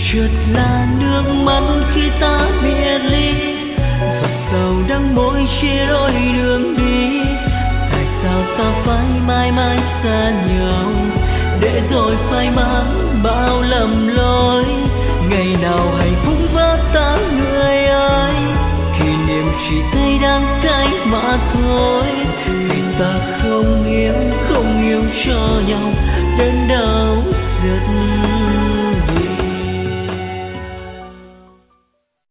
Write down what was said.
chợt là nước mắt khi ta biệt ly, giọt sầu đắng môi chia đôi đường đi. Tại sao ta phải mãi mãi xa nhau, để rồi phải mang bao lầm lỗi. Ngày nào hạnh phúc vỡ tan người ơi, kỷ niệm chỉ thấy đắng cay mà thôi. Vì ta không yêu cho nhau đến đâu giật